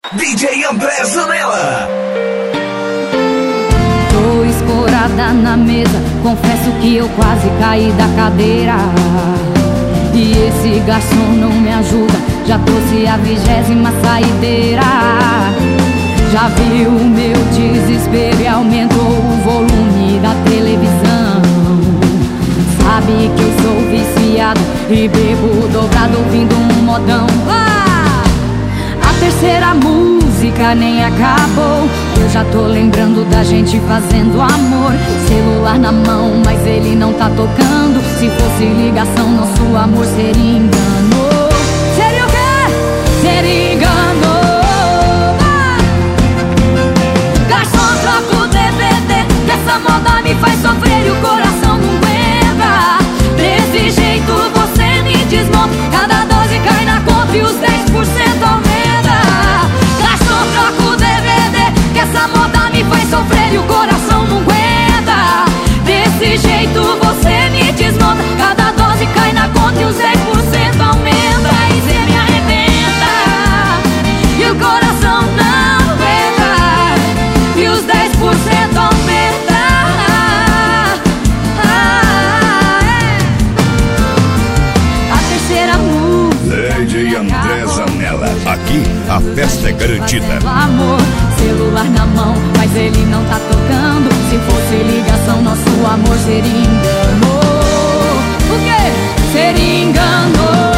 DJ André Zanella. Tô escorada na mesa, confesso que eu quase caí da cadeira. E esse garçom não me ajuda, já trouxe a 20ª saideira. Já viu o meu desespero e aumentou o volume da televisão. Sabe que eu sou viciado e bebo dobrado ouvindo um modão. A terceira música nem acabou, eu já tô lembrando da gente fazendo amor. Celular na mão, mas ele não tá tocando. Se fosse ligação, nosso amor seria engano. Seria o quê? Seria engano. Garçom, troca o DVD, que essa moda me faz sofrer e o coração não aguenta. Desse jeito você me desmonta, cada dose cai na conta e os 10% aumenta. Garçom, troca o DVD, que essa moda me faz sofrer e o coração não aguenta. Desse jeito você me desmonta, cada dose cai na conta e os 10% aumenta. E cê me arrebenta e o coração não aguenta, e os 10% aumenta. A terceira música DJ André Zanella. Aqui a festa é garantida. Amor, celular na mão, mas ele não tá tocando. Se fosse ligação, nosso amor seria engano. O quê? Seria engano.